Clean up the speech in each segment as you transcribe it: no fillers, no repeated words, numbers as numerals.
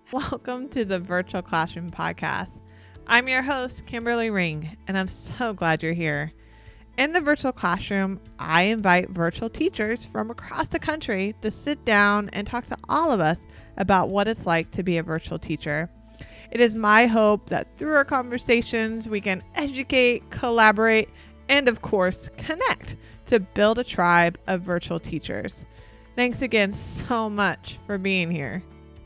Welcome to the Virtual Classroom Podcast. I'm your host, Kimberly Ring, and I'm so glad you're here. In the virtual classroom, I invite virtual teachers from across the country to sit down and talk to all of us about what it's like to be a virtual teacher. It is my hope that through our conversations, we can educate, collaborate, and of course, connect to build a tribe of virtual teachers. Thanks again so much for being here.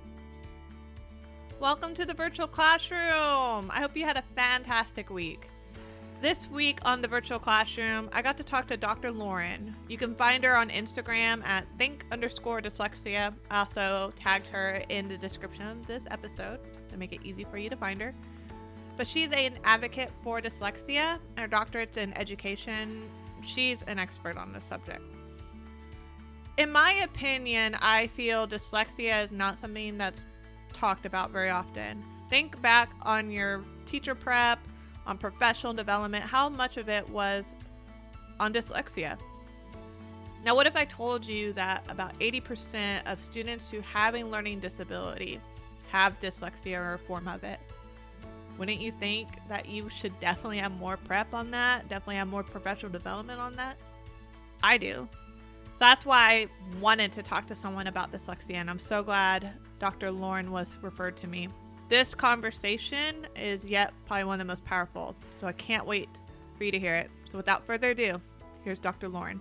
Welcome to the virtual classroom. I hope you had a fantastic week. This week on the virtual classroom, I got to talk to Dr. Lauren. You can find her on Instagram at think_dyslexia. I also tagged her in the description of this episode to make it easy for you to find her. But she's an advocate for dyslexia. Her doctorate's in education. She's an expert on this subject. In my opinion, I feel dyslexia is not something that's talked about very often. Think back on your teacher prep, on professional development, how much of it was on dyslexia. Now, what if I told you that about 80% of students who have a learning disability have dyslexia or a form of it? Wouldn't you think that you should definitely have more prep on that, definitely have more professional development on that? I do. So that's why I wanted to talk to someone about dyslexia, and I'm so glad Dr. Lauren was referred to me. This conversation is yet probably one of the most powerful, so I can't wait for you to hear it. So without further ado, here's Dr. Lauren.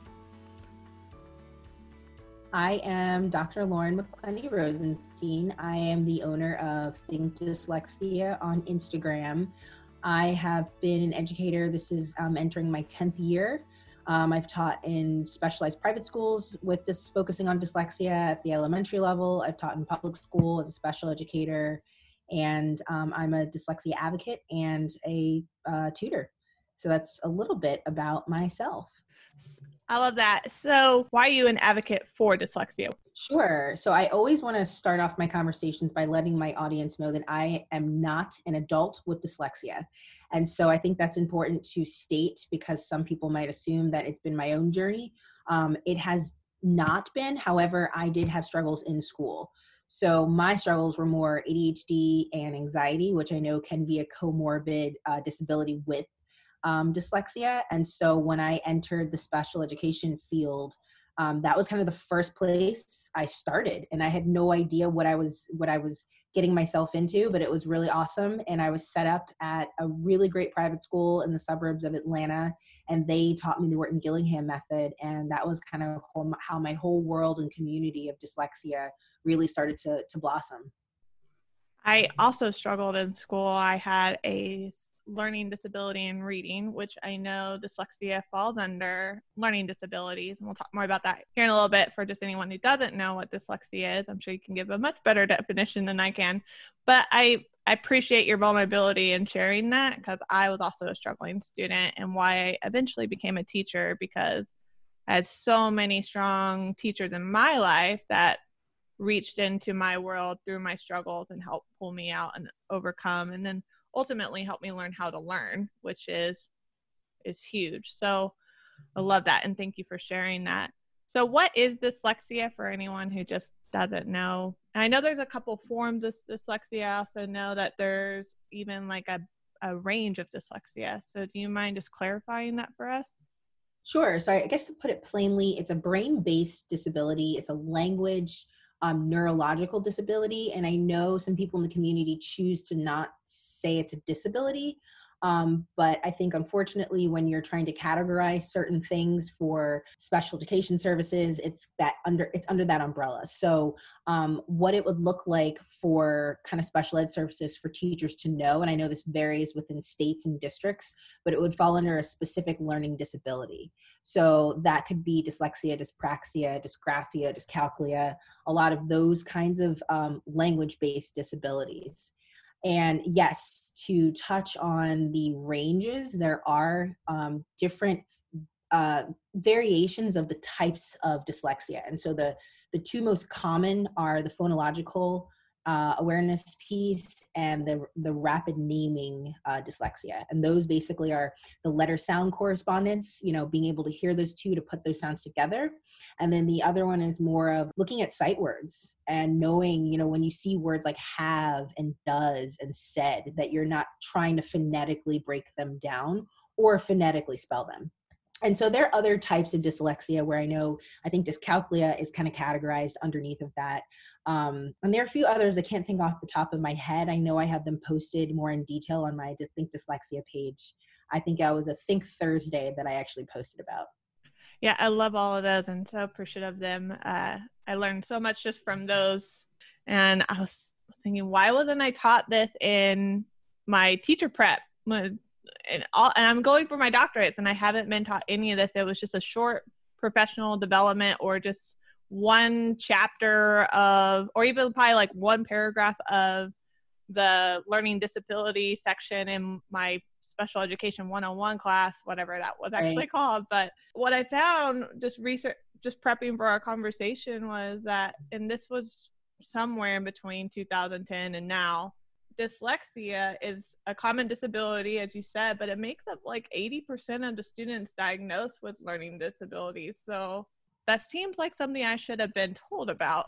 I am Dr. Lauren McClenny Rosenstein. I am the owner of Think Dyslexia on Instagram. I have been an educator. This is entering my 10th year. I've taught in specialized private schools with this focusing on dyslexia at the elementary level. I've taught in public school as a special educator, and I'm a dyslexia advocate and a tutor. So that's a little bit about myself. I love that. So why are you an advocate for dyslexia? Sure. So I always want to start off my conversations by letting my audience know that I am not an adult with dyslexia. And so I think that's important to state because some people might assume that it's been my own journey. It has not been. However, I did have struggles in school. So my struggles were more ADHD and anxiety, which I know can be a comorbid disability with dyslexia. And so when I entered the special education field, that was kind of the first place I started, and I had no idea what I was getting myself into, but it was really awesome. And I was set up at a really great private school in the suburbs of Atlanta, and they taught me the Wharton Gillingham method, and that was kind of how my whole world and community of dyslexia really started to blossom. I also struggled in school. I had a learning disability in reading, which I know dyslexia falls under learning disabilities. And we'll talk more about that here in a little bit for just anyone who doesn't know what dyslexia is. I'm sure you can give a much better definition than I can. But I appreciate your vulnerability in sharing that because I was also a struggling student and why I eventually became a teacher because I had so many strong teachers in my life that reached into my world through my struggles and helped pull me out and overcome and then ultimately helped me learn how to learn, which is huge. So I love that. And thank you for sharing that. So what is dyslexia for anyone who just doesn't know? And I know there's a couple forms of dyslexia. I also know that there's even like a range of dyslexia. So do you mind just clarifying that for us? Sure. So I guess to put it plainly, it's a brain-based disability. It's a language neurological disability. And I know some people in the community choose to not say it's a disability. But I think, unfortunately, when you're trying to categorize certain things for special education services, it's under that umbrella. So what it would look like for kind of special ed services for teachers to know, and I know this varies within states and districts, but it would fall under a specific learning disability. So that could be dyslexia, dyspraxia, dysgraphia, dyscalculia, a lot of those kinds of language-based disabilities. And yes, to touch on the ranges, there are different variations of the types of dyslexia. And so the two most common are the phonological awareness piece, and the rapid naming dyslexia. And those basically are the letter sound correspondence, being able to hear those two to put those sounds together. And then the other one is more of looking at sight words and knowing, when you see words like have and does and said, that you're not trying to phonetically break them down or phonetically spell them. And so there are other types of dyslexia where I think dyscalculia is kind of categorized underneath of that. And there are a few others I can't think off the top of my head. I know I have them posted more in detail on my Think Dyslexia page. I think I was a Think Thursday that I actually posted about. Yeah, I love all of those and so appreciative of them. I learned so much just from those. And I was thinking, why wasn't I taught this in my teacher prep? And I'm going for my doctorates and I haven't been taught any of this. It was just a short professional development or just one chapter of, or even probably like one paragraph of the learning disability section in my special education 101 class, whatever that was actually called. But what I found just prepping for our conversation was that, and this was somewhere in between 2010 and now, dyslexia is a common disability, as you said, but it makes up like 80% of the students diagnosed with learning disabilities. So that seems like something I should have been told about,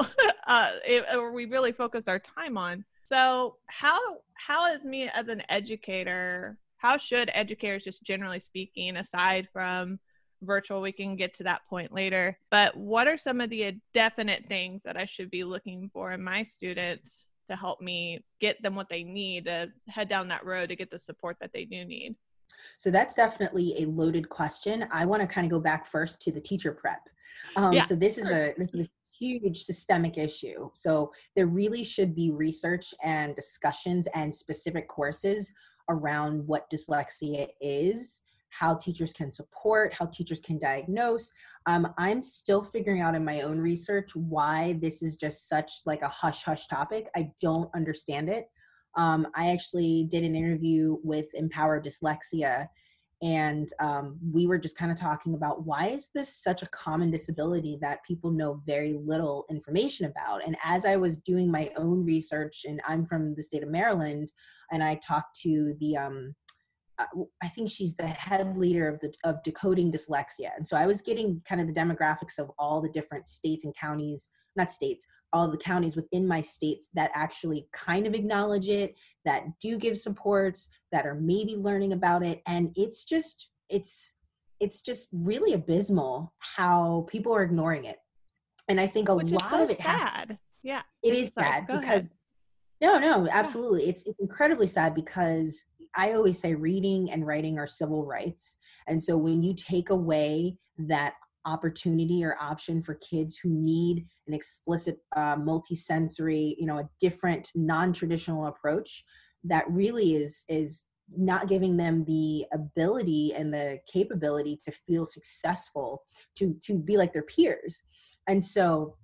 or we really focused our time on. So how is me as an educator, how should educators, just generally speaking, aside from virtual, we can get to that point later, but what are some of the definite things that I should be looking for in my students to help me get them what they need to head down that road to get the support that they do need? So that's definitely a loaded question. I want to kind of go back first to the teacher prep. So this is a huge systemic issue. So there really should be research and discussions and specific courses around what dyslexia is, how teachers can support, how teachers can diagnose. I'm still figuring out in my own research why this is just such like a hush-hush topic. I don't understand it. I actually did an interview with Empower Dyslexia, and we were just kind of talking about why is this such a common disability that people know very little information about. And as I was doing my own research, and I'm from the state of Maryland, and I talked to the I think she's the head leader of Decoding Dyslexia. And so I was getting kind of the demographics of all the different states and counties, not states, all the counties within my states that actually kind of acknowledge it, that do give supports, that are maybe learning about it. And it's just really abysmal how people are ignoring it. And I think Which lot of it sad. Yeah, it is sad because no, absolutely. Yeah. It's incredibly sad because I always say reading and writing are civil rights. And so when you take away that opportunity or option for kids who need an explicit multisensory, a different non-traditional approach, that really is not giving them the ability and the capability to feel successful, to be like their peers. And so,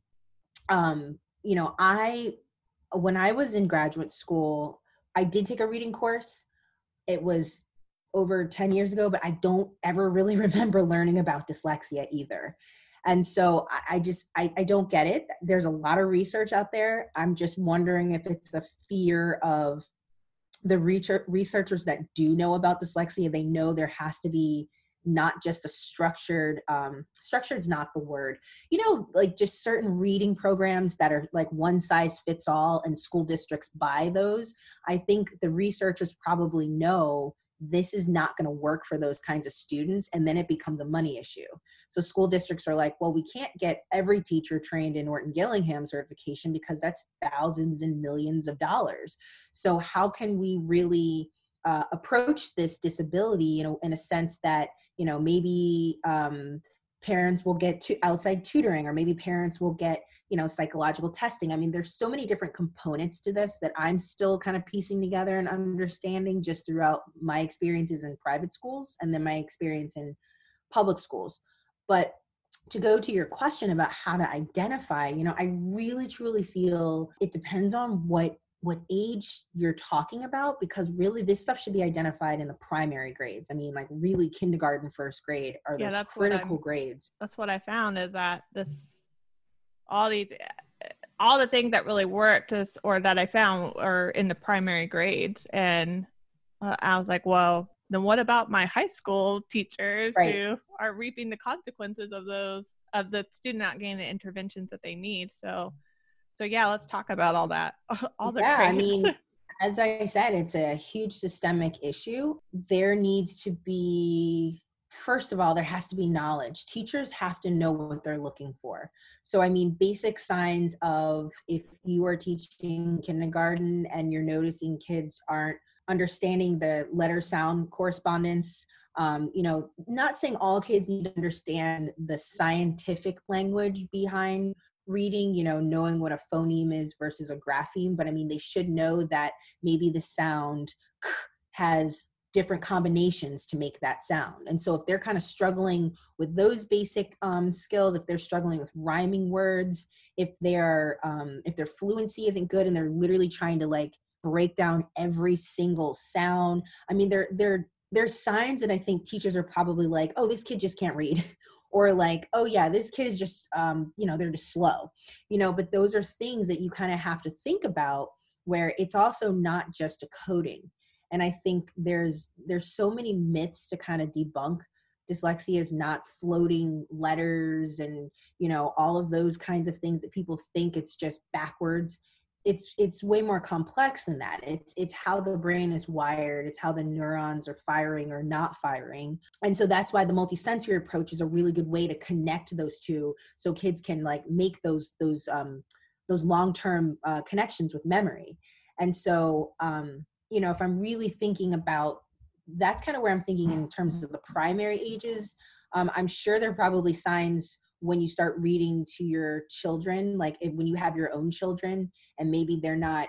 when I was in graduate school, I did take a reading course. It was over 10 years ago, but I don't ever really remember learning about dyslexia either. And so I don't get it. There's a lot of research out there. I'm just wondering if it's a fear of the researchers that do know about dyslexia. They know there has to be not just a structured's not the word, like just certain reading programs that are like one size fits all and school districts buy those. I think the researchers probably know this is not going to work for those kinds of students, and then it becomes a money issue. So school districts are like, well, we can't get every teacher trained in Orton Gillingham certification because that's thousands and millions of dollars. So how can we really approach this disability, in a sense that, maybe parents will get to outside tutoring, or maybe parents will get, psychological testing. I mean, there's so many different components to this that I'm still kind of piecing together and understanding just throughout my experiences in private schools and then my experience in public schools. But to go to your question about how to identify, I really truly feel it depends on what age you're talking about, because really this stuff should be identified in the primary grades. I mean, like really kindergarten, first grade are those critical grades. That's what I found, is that all the things that really worked or that I found are in the primary grades. And I was like, well, then what about my high school teachers who are reaping the consequences of the student not getting the interventions that they need? So yeah, let's talk about all that. All the grades. I mean, as I said, it's a huge systemic issue. There needs to be, first of all, there has to be knowledge. Teachers have to know what they're looking for. So, I mean, basic signs of if you are teaching kindergarten and you're noticing kids aren't understanding the letter sound correspondence, not saying all kids need to understand the scientific language behind reading, knowing what a phoneme is versus a grapheme, but I mean, they should know that maybe the sound has different combinations to make that sound. And so if they're kind of struggling with those basic skills, if they're struggling with rhyming words, if their fluency isn't good and they're literally trying to like break down every single sound, I mean, there's signs that I think teachers are probably like, oh, this kid just can't read. Or like, oh yeah, this kid is just, they're just slow, but those are things that you kind of have to think about, where it's also not just a coding. And I think there's so many myths to kind of debunk. Dyslexia is not floating letters and, all of those kinds of things that people think it's just backwards. It's way more complex than that. It's how the brain is wired. It's how the neurons are firing or not firing. And so that's why the multisensory approach is a really good way to connect those two, so kids can like make those long-term connections with memory. And so, if I'm really thinking about, that's kind of where I'm thinking in terms of the primary ages. I'm sure there are probably signs when you start reading to your children, like when you have your own children and maybe they're not,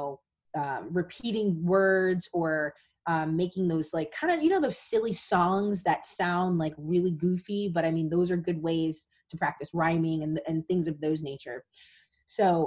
repeating words or making those like kind of, those silly songs that sound like really goofy, but I mean, those are good ways to practice rhyming and things of those nature. So,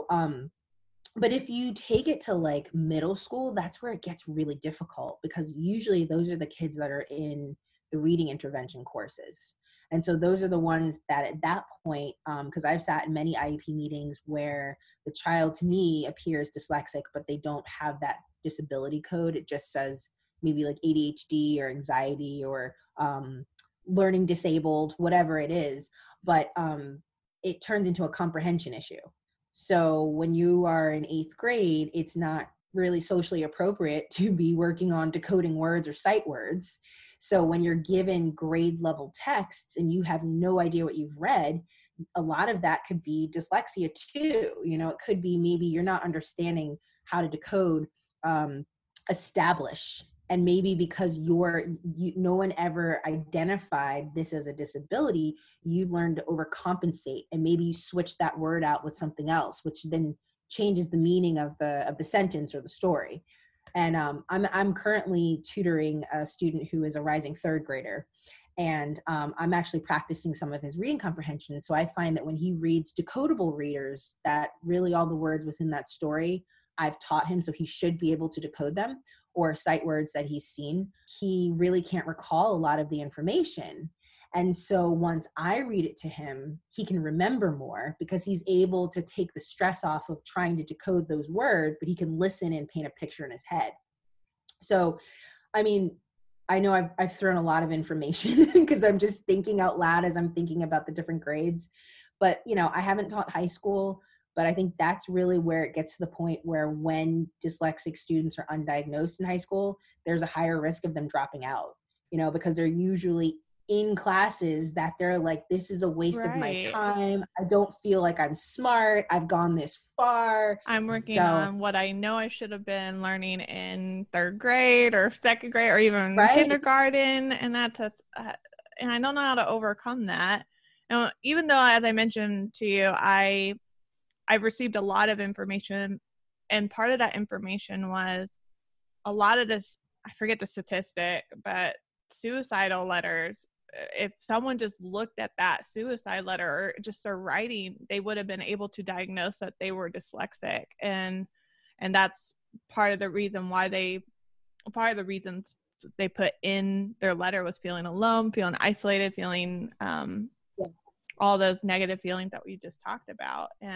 but if you take it to like middle school, that's where it gets really difficult, because usually those are the kids that are in the reading intervention courses. And so those are the ones that at that point, because I've sat in many IEP meetings where the child to me appears dyslexic, but they don't have that disability code. It just says maybe like ADHD or anxiety or learning disabled, whatever it is. But it turns into a comprehension issue. So when you are in 8th grade, it's not really socially appropriate to be working on decoding words or sight words. So when you're given grade level texts and you have no idea what you've read, a lot of that could be dyslexia too. It could be maybe you're not understanding how to decode establish. And maybe because no one ever identified this as a disability, you've learned to overcompensate, and maybe you switch that word out with something else, which then changes the meaning of the sentence or the story. And I'm currently tutoring a student who is a rising 3rd grader, and I'm actually practicing some of his reading comprehension. So I find that when he reads decodable readers, that really all the words within that story I've taught him, so he should be able to decode them, or sight words that he's seen, he really can't recall a lot of the information. And so once I read it to him, he can remember more because he's able to take the stress off of trying to decode those words, but he can listen and paint a picture in his head. So, I mean, I know I've thrown a lot of information because I'm just thinking out loud as I'm thinking about the different grades. But, I haven't taught high school, but I think that's really where it gets to the point where when dyslexic students are undiagnosed in high school, there's a higher risk of them dropping out, because they're usually in classes that they're like, this is a waste of my time. I don't feel like I'm smart. I've gone this far. I'm working on what I know I should have been learning in 3rd grade or 2nd grade or even kindergarten. And that's and I don't know how to overcome that. And even though, as I mentioned to you, I've received a lot of information, and part of that information was a lot of this, I forget the statistic, but suicidal letters. If someone just looked at that suicide letter or just their writing, they would have been able to diagnose that they were dyslexic. And that's part of the reasons they put in their letter was feeling alone, feeling isolated, feeling all those negative feelings that we just talked about. And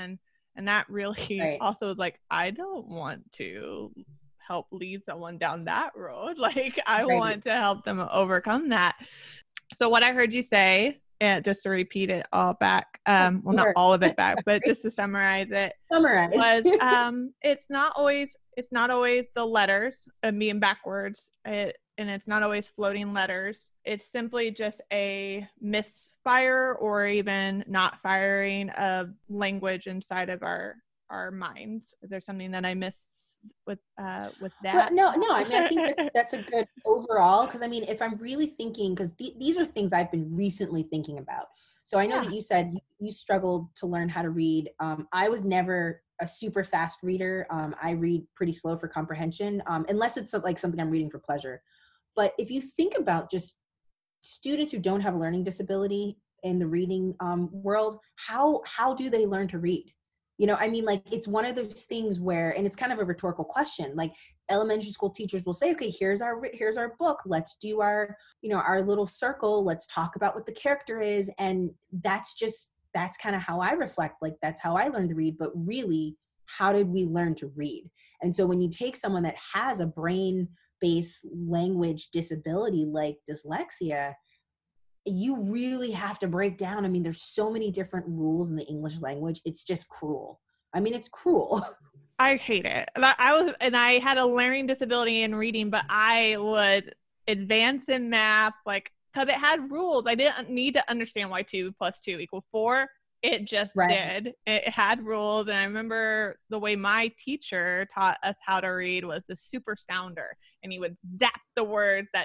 And that really Right. also is like, I don't want to help lead someone down that road. Like, I Right. want to help them overcome that. So what I heard you say, and just to repeat it all back, well, not Sure. all of it back, but just to summarize it, Summarize. was it's not always the letters being backwards, and it's not always floating letters. It's simply just a misfire or even not firing of language inside of our minds. Is there something that I missed with Well, that? no. I mean, I think that's a good overall, because I mean, if I'm really thinking, because these are things I've been recently thinking about. So I know Yeah. that you said you struggled to learn how to read. I was never a super fast reader. I read pretty slow for comprehension, unless it's like something I'm reading for pleasure. But if you think about just students who don't have a learning disability in the reading world, how do they learn to read? You know, I mean, like, it's one of those things where, and it's kind of a rhetorical question, like elementary school teachers will say, okay, here's our book, let's do our, you know, our little circle, let's talk about what the character is. And that's kind of how I reflect, like, that's how I learned to read. But really, how did we learn to read? And so when you take someone that has a brain based language disability like dyslexia, you really have to break down. I mean, there's so many different rules in the English language. It's just cruel. I mean, it's cruel. I hate it. And I had a learning disability in reading, but I would advance in math, like, because it had rules. I didn't need to understand why 2 + 2 = 4. It just Right. did. It had rules. And I remember the way my teacher taught us how to read was the super sounder. And he would zap the words that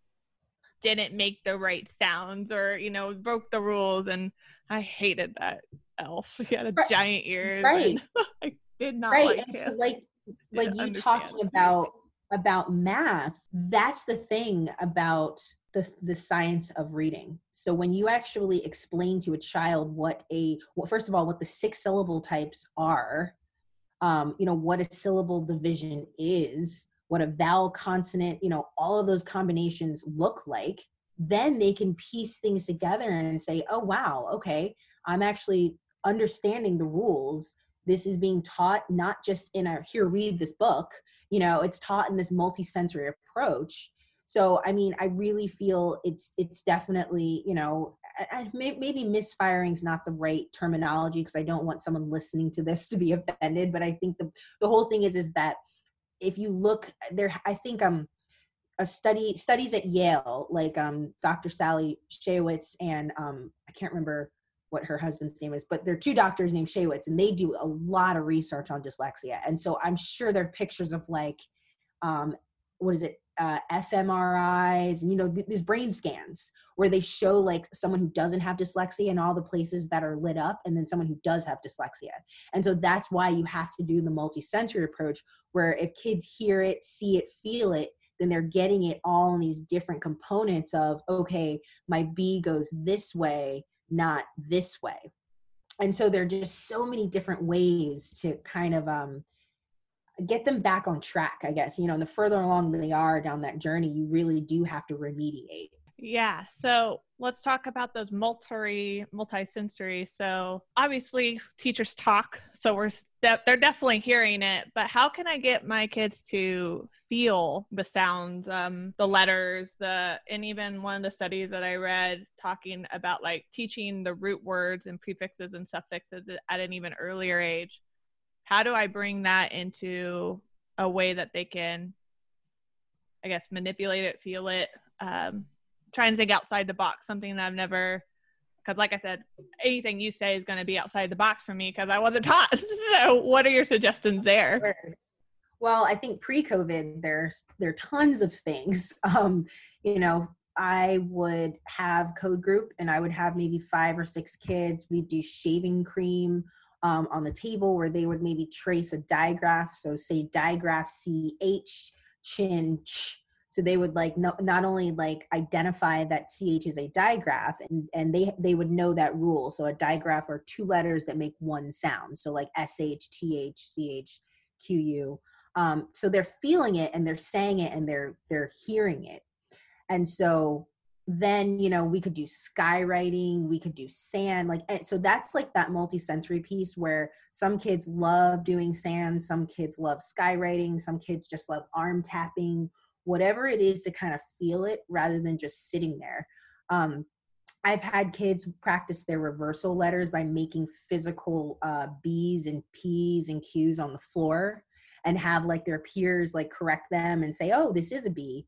didn't make the right sounds, or, you know, broke the rules. And I hated that elf. He had a giant ears, Right. and I did not Right. like And so him. like you Understand. talking about math, that's the thing about the science of reading. So when you actually explain to a child first of all, what the 6 syllable types are, you know, what a syllable division is, what a vowel consonant, you know, all of those combinations look like, then they can piece things together and say, oh, wow, okay, I'm actually understanding the rules. This is being taught not just in a, here, read this book, you know, it's taught in this multi-sensory approach. So, I mean, I really feel it's definitely, you know, maybe misfiring is not the right terminology, because I don't want someone listening to this to be offended. But I think the whole thing is that if you look there, I think studies at Yale, like Dr. Sally Shaywitz and I can't remember what her husband's name is, but they're 2 doctors named Shaywitz, and they do a lot of research on dyslexia. And so I'm sure there are pictures of like um, what is it, fMRIs, and, you know, these brain scans where they show like someone who doesn't have dyslexia and all the places that are lit up, and then someone who does have dyslexia. And so that's why you have to do the multi-sensory approach, where if kids hear it, see it, feel it, then they're getting it all in these different components of, okay, my B goes this way, not this way. And so there are just so many different ways to kind of get them back on track, I guess. You know, and the further along they are down that journey, you really do have to remediate. Yeah. So let's talk about those multi-sensory. So obviously teachers talk, so they're definitely hearing it, but how can I get my kids to feel the sounds, the letters, and even one of the studies that I read talking about like teaching the root words and prefixes and suffixes at an even earlier age. How do I bring that into a way that they can, I guess, manipulate it, feel it, trying to think outside the box, something that I've never, because like I said, anything you say is going to be outside the box for me because I wasn't taught. So what are your suggestions there? Well, I think pre-COVID, there are tons of things. You know, I would have code group, and I would have maybe 5 or 6 kids. We'd do shaving cream on the table, where they would maybe trace a digraph. So say digraph CH, chin, ch. So they would like not only like identify that CH is a digraph, and they would know that rule. So a digraph are 2 letters that make one sound. So like SH, TH, CH, QU. So they're feeling it, and they're saying it, and they're hearing it. And so then, we could do skywriting, we could do sand, like, so that's like that multi-sensory piece where some kids love doing sand, some kids love skywriting, some kids just love arm tapping, whatever it is to kind of feel it rather than just sitting there. I've had kids practice their reversal letters by making physical B's and P's and Q's on the floor and have like their peers like correct them and say, oh, this is a B.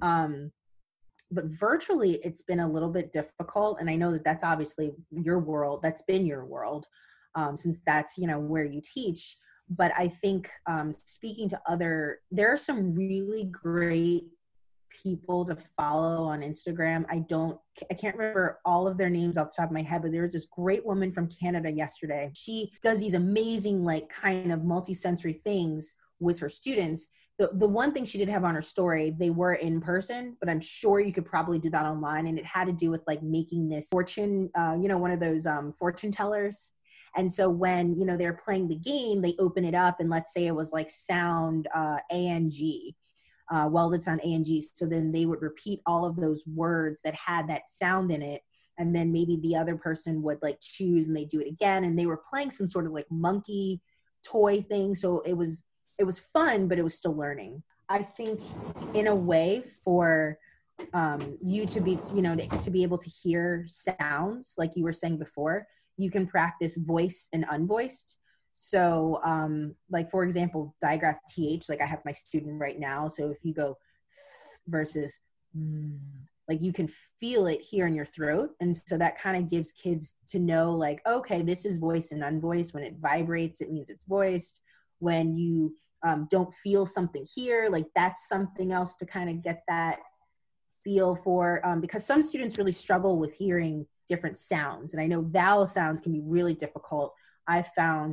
But virtually it's been a little bit difficult. And I know that that's obviously your world, that's been your world, since that's, where you teach. But I think speaking to there are some really great people to follow on Instagram. I can't remember all of their names off the top of my head, but there was this great woman from Canada yesterday. She does these amazing, like, kind of multi-sensory things with her students. The one thing she did have on her story, they were in person, but I'm sure you could probably do that online. And it had to do with like making this fortune, one of those fortune tellers. And so when, they're playing the game, they open it up and let's say it was like sound A-N-G. Welded sound A-N-G. So then they would repeat all of those words that had that sound in it. And then maybe the other person would like choose and they do it again. And they were playing some sort of like monkey toy thing. So it was fun, but it was still learning. I think in a way for you to be, to be able to hear sounds, like you were saying before, you can practice voice and unvoiced. So like, for example, digraph TH, like I have my student right now. So if you go versus like you can feel it here in your throat. And so that kind of gives kids to know like, okay, this is voiced and unvoiced. When it vibrates, it means it's voiced. When you don't feel something here, like that's something else to kind of get that feel for, because some students really struggle with hearing different sounds. And I know vowel sounds can be really difficult. I found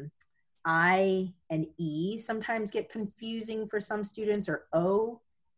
I and E sometimes get confusing for some students, or O,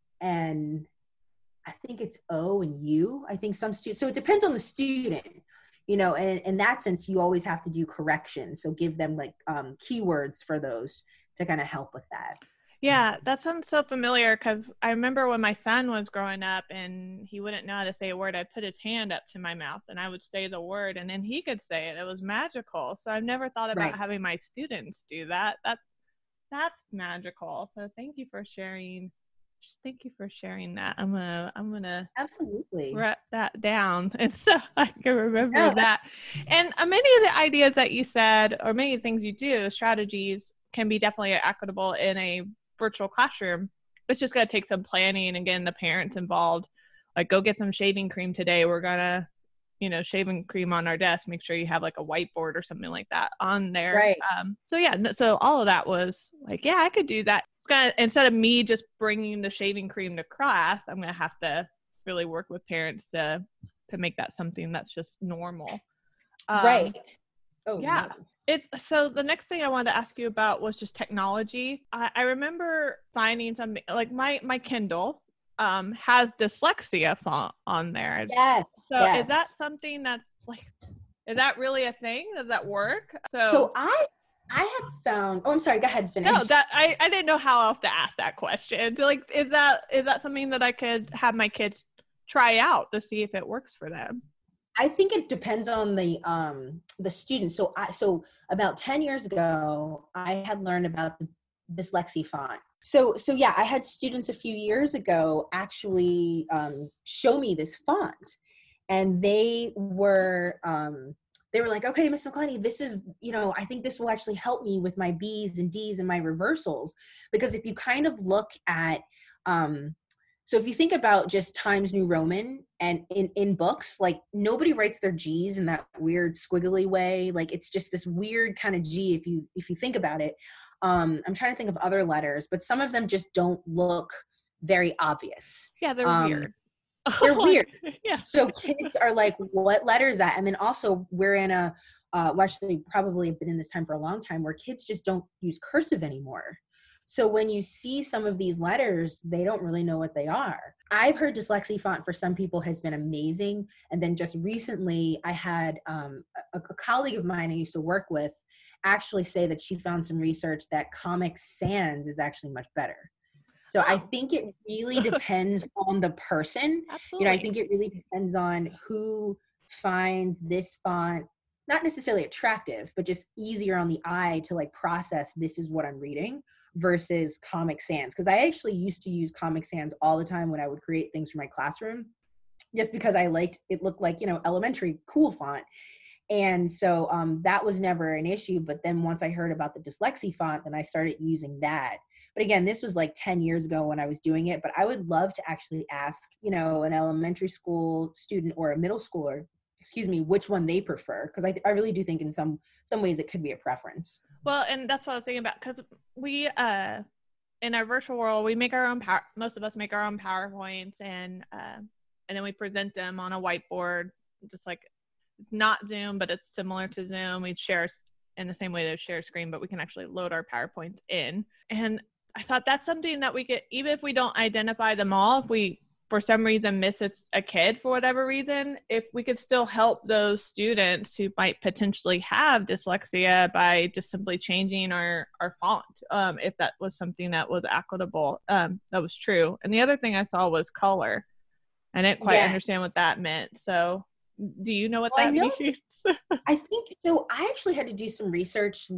and I think it's O and U. I think some students, so it depends on the student, and in that sense, you always have to do correction. So give them like keywords for those to kind of help with that. Yeah, that sounds so familiar because I remember when my son was growing up and he wouldn't know how to say a word, I'd put his hand up to my mouth and I would say the word and then he could say it. It was magical. So I've never thought about having my students do that. That's magical. So thank you for sharing. Thank you for sharing that. I'm gonna absolutely write that down and so I can remember that. And many of the ideas that you said, or many of the things you do, strategies, can be definitely equitable in a virtual classroom. It's just going to take some planning and getting the parents involved. Like, go get some shaving cream today. We're going to, shaving cream on our desk. Make sure you have like a whiteboard or something like that on there. Right. So all of that was like, yeah, I could do that. It's going to, instead of me just bringing the shaving cream to class, I'm going to have to really work with parents to make that something that's just normal. Right. Oh, yeah. No. So the next thing I wanted to ask you about was just technology. I remember finding something like my Kindle has dyslexia font on there. Yes. So is that something that's like, is that really a thing? Does that work? So I have found, I'm sorry, go ahead, finish. No, that I didn't know how else to ask that question. Like, is that something that I could have my kids try out to see if it works for them? I think it depends on the student. So about 10 years ago, I had learned about the dyslexia font. So yeah, I had students a few years ago actually show me this font, and they were like, okay, Ms. McClenny, this is, I think this will actually help me with my B's and D's and my reversals, because if you kind of look at so if you think about just Times New Roman, and in books, like nobody writes their G's in that weird squiggly way. Like it's just this weird kind of G if you think about it. I'm trying to think of other letters, but some of them just don't look very obvious. Yeah, they're weird. They're weird. Yeah. So kids are like, what letter is that? And then also we're in actually probably have been in this time for a long time where kids just don't use cursive anymore. So when you see some of these letters, they don't really know what they are. I've heard dyslexia font for some people has been amazing. And then just recently I had a colleague of mine I used to work with actually say that she found some research that Comic Sans is actually much better. So I Oh, think it really depends on the person. I absolutely. think it really depends on who finds this font not necessarily attractive, but just easier on the eye to like process this is what I'm reading versus Comic Sans. Because I actually used to use Comic Sans all the time when I would create things for my classroom, just because I liked it looked like, elementary cool font. And so that was never an issue. But then once I heard about the dyslexia font, then I started using that. But again, this was like 10 years ago when I was doing it. But I would love to actually ask, an elementary school student or a middle schooler, excuse me, which one they prefer. Because I really do think in some ways it could be a preference. Well, and that's what I was thinking about, because we, in our virtual world, we make our own most of us make our own PowerPoints, and then we present them on a whiteboard, just like not Zoom, but it's similar to Zoom. We share in the same way they share screen, but we can actually load our PowerPoints in. And I thought that's something that we could, even if we don't identify them all, if we for some reason miss a kid for whatever reason, if we could still help those students who might potentially have dyslexia by just simply changing our font, if that was something that was equitable, that was true. And the other thing I saw was color. I didn't quite Yeah. understand what that meant. So do you know what Well, I that know, means? I think so. I actually had to do some research.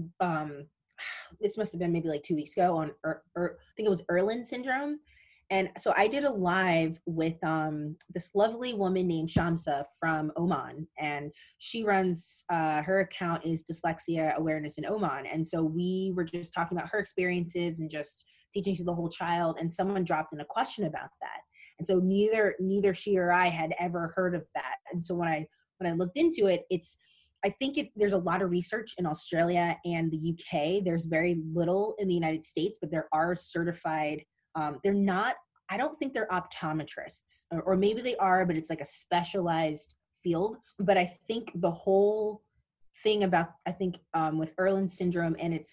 This must have been maybe like 2 weeks ago on, I think it was Erland syndrome. And so I did a live with this lovely woman named Shamsa from Oman, and she runs her account is Dyslexia Awareness in Oman. And so we were just talking about her experiences and just teaching to the whole child. And someone dropped in a question about that. And so neither she or I had ever heard of that. And so when I looked into it, I think there's a lot of research in Australia and the UK. There's very little in the United States, but there are certified. They're not, I don't think they're optometrists, or maybe they are, but it's like a specialized field. But I think the whole thing about, with Erland syndrome, and I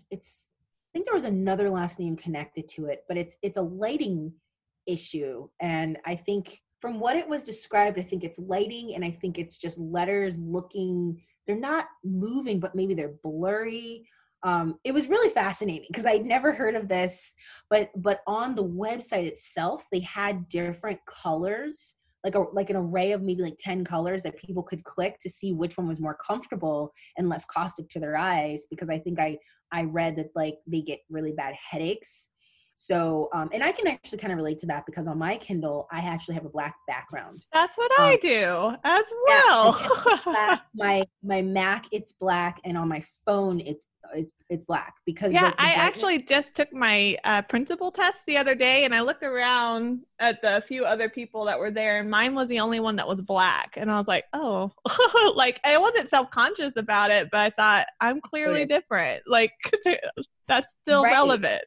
think there was another last name connected to it, but it's a lighting issue. And I think from what it was described, I think it's lighting, and I think it's just letters looking, they're not moving, but maybe they're blurry. It was really fascinating because I'd never heard of this, but on the website itself, they had different colors, like an array of maybe like 10 colors that people could click to see which one was more comfortable and less caustic to their eyes. Because I think I read that like they get really bad headaches. So, and I can actually kind of relate to that because on my Kindle, I actually have a black background. That's what Um, I do as yeah, my well. Kindle is black, my Mac it's black, and on my phone it's black because Yeah, the I brightness. actually just took my principal test the other day, and I looked around at the few other people that were there, and mine was the only one that was black. And I was like, oh, like I wasn't self-conscious about it, but I thought I'm clearly different. Like that's still Right, relevant.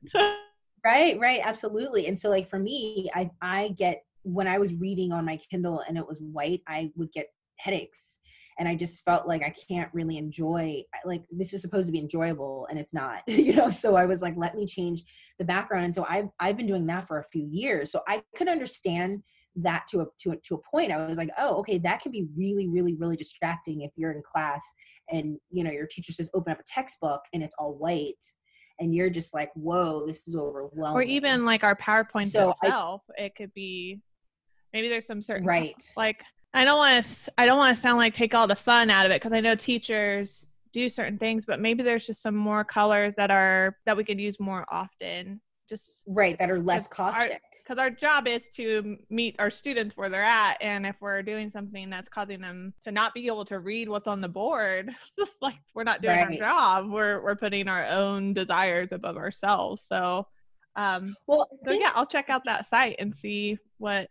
right, absolutely. And so, like for me, I get when I was reading on my Kindle and it was white, I would get headaches. And I just felt like I can't really enjoy, like this is supposed to be enjoyable and it's not, so I was like, let me change the background. And so I've been doing that for a few years. So I could understand that to a point. I was like, oh, okay, that can be really, really, really distracting if you're in class and, your teacher says, open up a textbook and it's all white. And you're just like, whoa, this is Or overwhelming. even like our PowerPoints So itself, it could be maybe there's some certain right. like I don't want to sound like take all the fun out of it, because I know teachers do certain things, but maybe there's just some more colors that we could use more often, just Right, that are less caustic. because our job is to meet our students where they're at. And if we're doing something that's causing them to not be able to read what's on the board, it's just like we're not doing our Right. job. We're putting our own desires above ourselves. So Well, yeah, I'll check out that site and see what.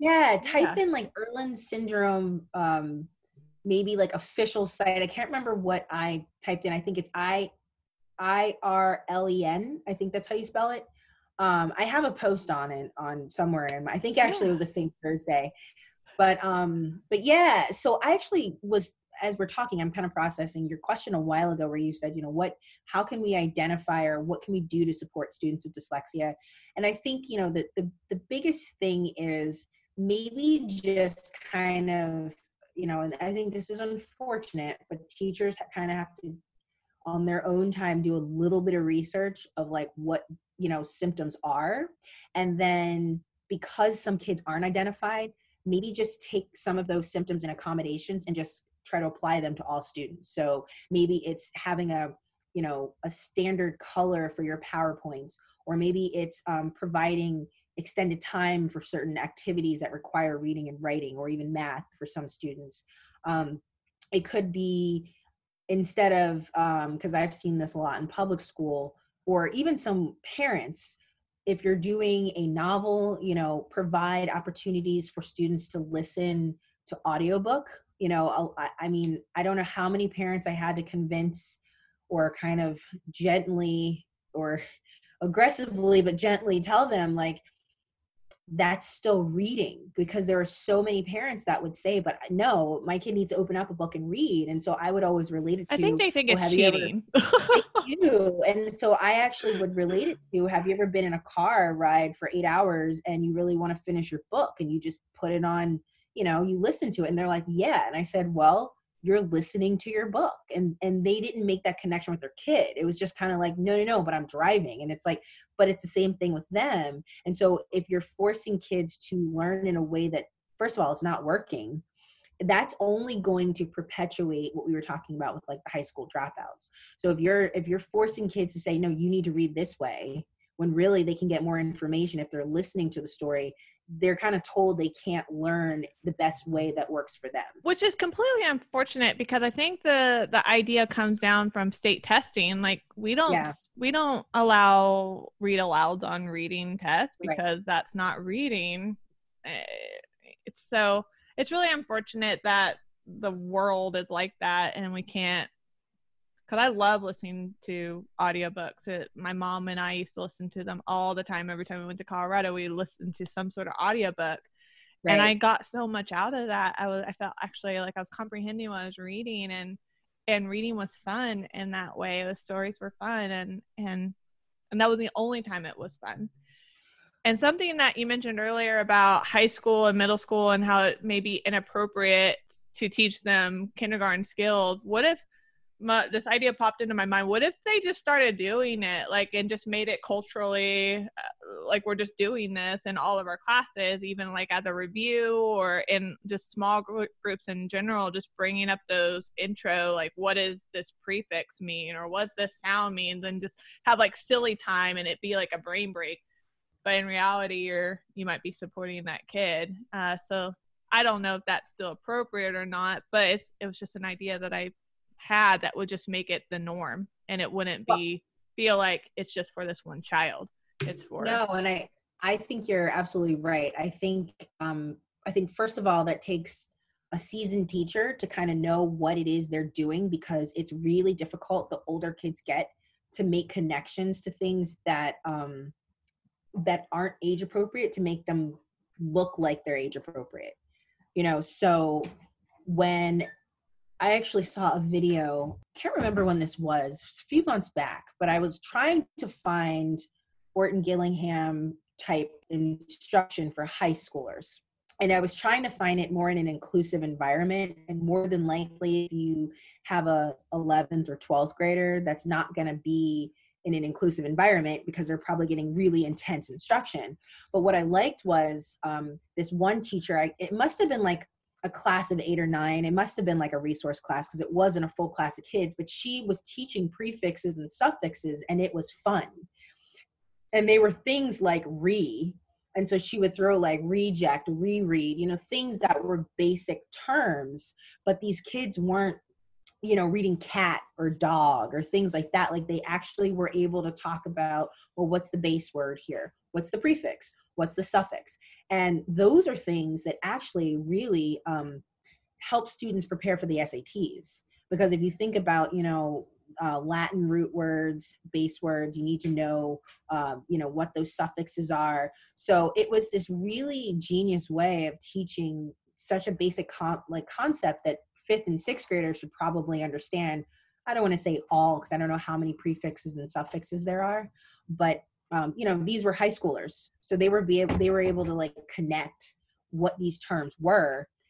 type in like Erland syndrome, maybe like official site. I can't remember what I typed in. I think it's IRLEN. I think that's how you spell it. I have a post on it on somewhere, and I think actually it was a Think Thursday. But yeah, so I actually was, as we're talking, I'm kind of processing your question a while ago where you said, how can we identify or what can we do to support students with dyslexia? And I think, the biggest thing is maybe just kind of, and I think this is unfortunate, but teachers kind of have to on their own time do a little bit of research of like what, symptoms are. And then because some kids aren't identified, maybe just take some of those symptoms and accommodations and just try to apply them to all students. So maybe it's having a standard color for your PowerPoints, or maybe it's providing extended time for certain activities that require reading and writing, or even math for some students. It could be, instead of, because I've seen this a lot in public school, or even some parents, if you're doing a novel, provide opportunities for students to listen to audiobook. I mean, I don't know how many parents I had to convince, or kind of gently or aggressively, but gently tell them, like, that's still reading, because there are so many parents that would say, but no, my kid needs to open up a book and read. And so I would always relate it to, I think they think well, it's have cheating. They do. And so I actually would relate it to, have you ever been in a car ride for 8 hours and you really want to finish your book and you just put it on, you listen to it? And they're like, yeah. And I said, well, you're listening to your book. And they didn't make that connection with their kid. It was just kind of like, no, but I'm driving. And it's like, but it's the same thing with them. And so if you're forcing kids to learn in a way that, first of all, it's not working, that's only going to perpetuate what we were talking about with like the high school dropouts. So if you're forcing kids to say, no, you need to read this way, when really they can get more information if they're listening to the story, they're kind of told they can't learn the best way that works for them. Which is completely unfortunate, because I think the idea comes down from state testing. Like we don't allow read alouds on reading tests, because that's not reading. So it's really unfortunate that the world is like that, and we can't. Because I love listening to audiobooks. My mom and I used to listen to them all the time. Every time we went to Colorado, we listened to some sort of audiobook. Right. And I got so much out of that. I felt actually like I was comprehending what I was reading, and reading was fun in that way. The stories were fun, and that was the only time it was fun. And something that you mentioned earlier about high school and middle school and how it may be inappropriate to teach them kindergarten skills. What if this idea popped into my mind? What if they just started doing it, like, and just made it culturally, like we're just doing this in all of our classes, even like as a review or in just small groups in general, just bringing up those intro, like what does this prefix mean, or what's this sound means, and just have like silly time and it be like a brain break. But in reality, you might be supporting that kid. So I don't know if that's still appropriate or not, but it was just an idea that I had that would just make it the norm, and it wouldn't feel like it's just for this one child. It's for and I think you're absolutely right. I think first of all, that takes a seasoned teacher to kind of know what it is they're doing, because it's really difficult the older kids get to make connections to things that aren't age appropriate, to make them look like they're age appropriate. So when I actually saw a video, can't remember when this was, a few months back, but I was trying to find Orton Gillingham type instruction for high schoolers. And I was trying to find it more in an inclusive environment. And more than likely, if you have a 11th or 12th grader, that's not going to be in an inclusive environment, because they're probably getting really intense instruction. But what I liked was this one teacher, it must have been like a class of 8 or 9. It must have been like a resource class, because it wasn't a full class of kids, but she was teaching prefixes and suffixes, and it was fun. And they were things like and so she would throw like reject, reread, things that were basic terms, but these kids weren't, reading cat or dog or things like that. Like they actually were able to talk about, well, what's the base word here? What's the prefix? What's the suffix? And those are things that actually really help students prepare for the SATs. Because if you think about, Latin root words, base words, you need to know, what those suffixes are. So it was this really genius way of teaching such a basic concept that 5th and 6th graders should probably understand. I don't want to say all, because I don't know how many prefixes and suffixes there are, but these were high schoolers, so they were able to like connect what these terms were,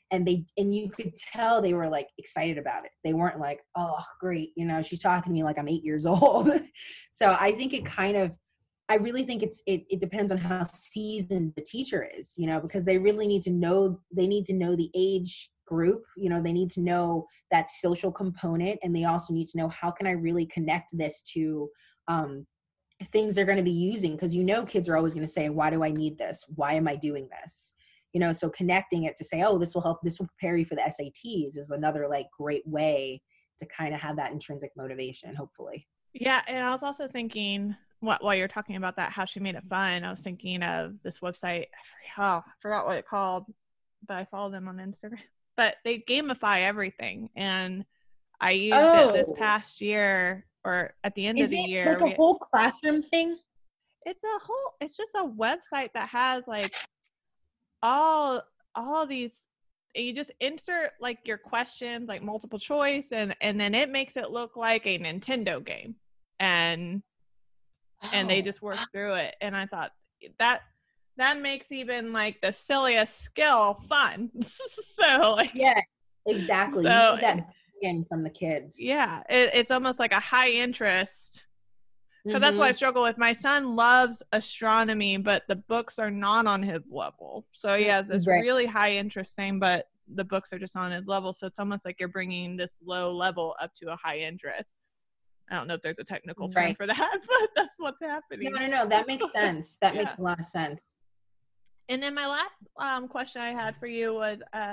and you could tell they were like excited about it. They weren't like, oh great, she's talking to me like I'm 8 years old. So I think I really think it depends on how seasoned the teacher is, because they really need to know the age group, they need to know that social component, and they also need to know, how can I really connect this to things they're going to be using? Because kids are always going to say, why do I need this? Why am I doing this? So connecting it to say, oh, this will help, this will prepare you for the SATs, is another like great way to kind of have that intrinsic motivation, hopefully. Yeah, and I was also thinking, while you're talking about that, how she made it fun, I was thinking of this website. I forgot what it called, but I follow them on Instagram. But they gamify everything, and I used it this past year, or at the end of the year. Like a whole classroom thing? It's just a website that has like all these. You just insert like your questions, like multiple choice, and then it makes it look like a Nintendo game, and they just work through it. And I thought that makes even like the silliest skill fun. So like, yeah, exactly. So, you need that in from the kids. Yeah, it's almost like a high interest. Because that's what I struggle with. My son loves astronomy, but the books are not on his level. So he has this really high interest thing, but the books are just on his level. So it's almost like you're bringing this low level up to a high interest. I don't know if there's a technical term for that, but that's what's happening. No. That makes sense. That makes a lot of sense. And then my last question I had for you was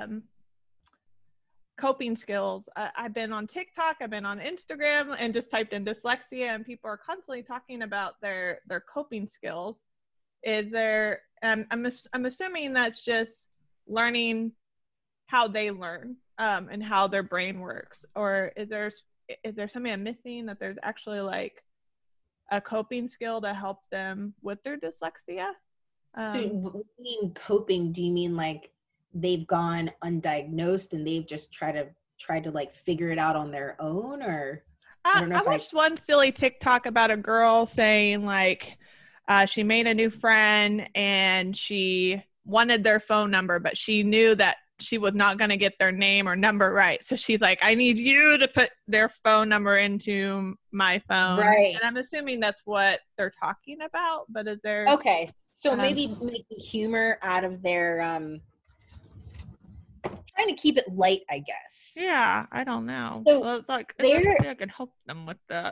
coping skills. I've been on TikTok, I've been on Instagram, and just typed in dyslexia, and people are constantly talking about their coping skills. Is there? I'm assuming that's just learning how they learn and how their brain works, or is there something I'm missing, that there's actually like a coping skill to help them with their dyslexia? So when you mean coping, do you mean like they've gone undiagnosed and they've just tried to like figure it out on their own? Or I watched one silly TikTok about a girl saying like she made a new friend and she wanted their phone number, but she knew that she was not going to get their name or number right. So she's like, I need you to put their phone number into my phone. Right. And I'm assuming that's what they're talking about, but is there... Okay. So maybe making humor out of their, trying to keep it light, I guess. Yeah, I don't know. So well, it's like, I can help them with that.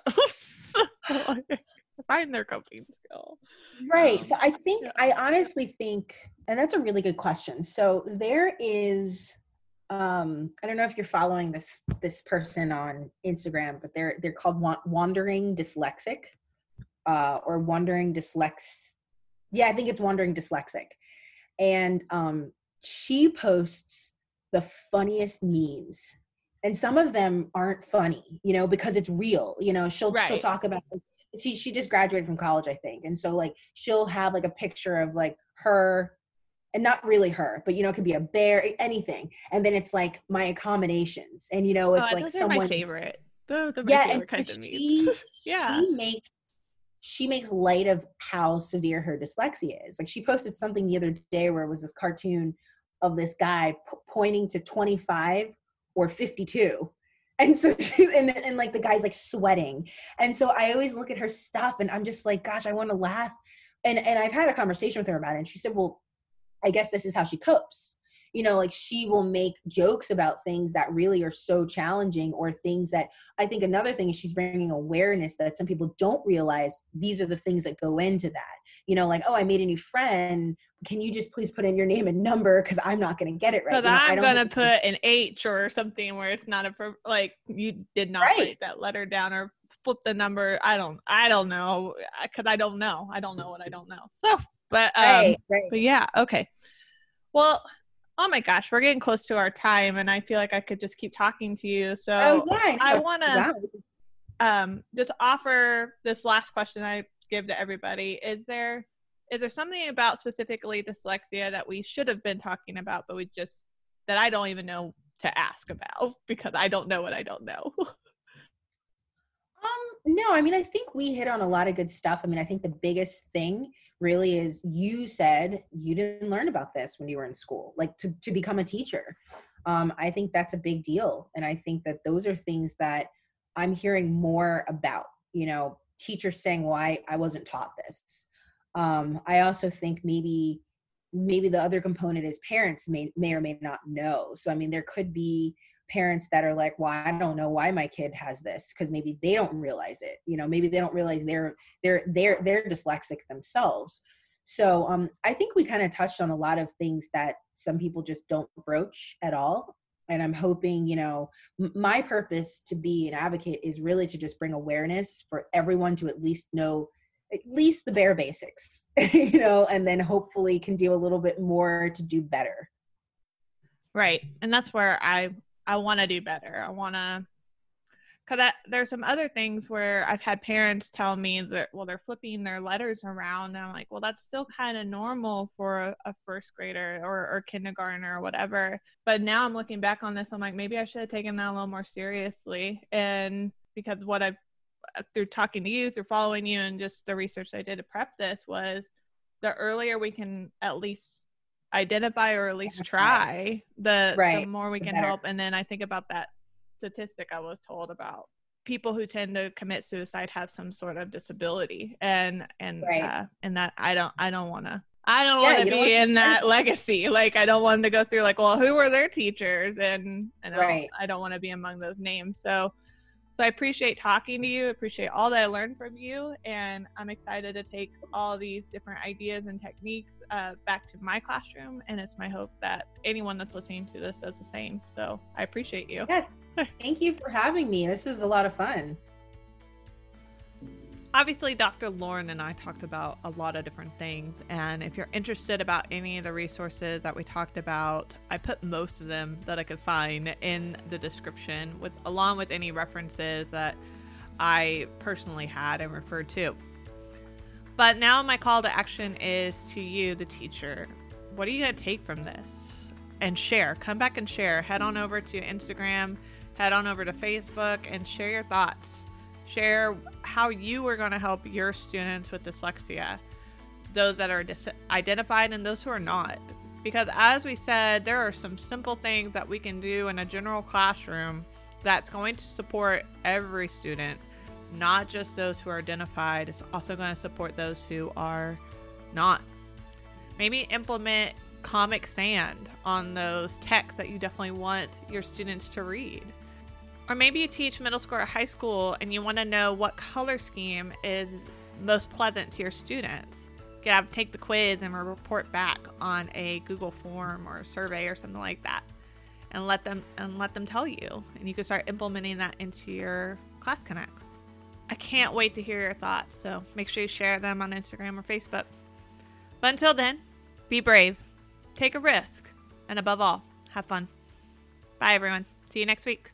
Find their coping skill. Right. So I honestly think, and that's a really good question. So there is, I don't know if you're following this person on Instagram, but they're called Wandering Dyslexic, or Wandering Yeah, I think it's Wandering Dyslexic. And she posts the funniest memes. And some of them aren't funny, because it's real. She'll talk about, she just graduated from college, I think. And so like she'll have like a picture of like her, and not really her, but it could be a bear, anything. And then it's like my accommodations. And it's like someone, my favorite. They're my favorite kinds of memes. She makes light of how severe her dyslexia is. Like she posted something the other day where it was this cartoon of this guy pointing to 25 or 52. And so and like the guy's like sweating. And so I always look at her stuff and I'm just like, gosh, I want to laugh. And I've had a conversation with her about it. And she said, well, I guess this is how she copes. Like she will make jokes about things that really are so challenging, or things that, I think another thing is she's bringing awareness that some people don't realize these are the things that go into that. Like, oh, I made a new friend. Can you just please put in your name and number? Cause I'm not going to get it right. Because I'm going to put an H or something where it's not like you did not write that letter down or split the number. I don't know. Cause I don't know what I don't know. So, but yeah. Okay. Well, oh my gosh, we're getting close to our time, and I feel like I could just keep talking to you. So I want to just offer this last question I give to everybody. Is there something about specifically dyslexia that we should have been talking about, but that I don't even know to ask about because I don't know what I don't know? No, I mean, I think we hit on a lot of good stuff. I mean, I think the biggest thing really is you said you didn't learn about this when you were in school, like to become a teacher. I think that's a big deal. And I think that those are things that I'm hearing more about, teachers saying, well, I wasn't taught this. I also think maybe the other component is parents may or may not know. So, I mean, there could be parents that are like, well, I don't know why my kid has this, because maybe they don't realize it. Maybe they don't realize they're dyslexic themselves. So I think we kind of touched on a lot of things that some people just don't broach at all. And I'm hoping, my purpose to be an advocate is really to just bring awareness for everyone to at least know at least the bare basics, and then hopefully can do a little bit more to do better. Right. And that's where I want to do better. I want to, because there's some other things where I've had parents tell me that, well, they're flipping their letters around. And I'm like, well, that's still kind of normal for a first grader or kindergartner or whatever. But now I'm looking back on this, I'm like, maybe I should have taken that a little more seriously. And because what I've, through talking to you, through following you, and just the research I did to prep this, was the earlier we can at least identify or at least try, the more we can help. And then I think about that statistic I was told about people who tend to commit suicide have some sort of disability, and that I don't want to be in that legacy. Like, I don't want to go through like, well, who were their teachers, and I don't want to be among those names. So I appreciate talking to you, appreciate all that I learned from you, and I'm excited to take all these different ideas and techniques back to my classroom, and it's my hope that anyone that's listening to this does the same. So I appreciate you. Yeah, thank you for having me. This was a lot of fun. Obviously, Dr. Lauren and I talked about a lot of different things, and if you're interested about any of the resources that we talked about, I put most of them that I could find in the description, along with any references that I personally had and referred to. But now my call to action is to you, the teacher. What are you going to take from this? And share. Come back and share. Head on over to Instagram, head on over to Facebook, and share your thoughts. Share how you are going to help your students with dyslexia, those that are identified and those who are not. Because as we said, there are some simple things that we can do in a general classroom that's going to support every student, not just those who are identified. It's also going to support those who are not. Maybe implement Comic Sans on those texts that you definitely want your students to read. Or maybe you teach middle school or high school and you want to know what color scheme is most pleasant to your students. You can take the quiz and report back on a Google form or a survey or something like that, and let them tell you. And you can start implementing that into your Class Connects. I can't wait to hear your thoughts, so make sure you share them on Instagram or Facebook. But until then, be brave, take a risk, and above all, have fun. Bye, everyone. See you next week.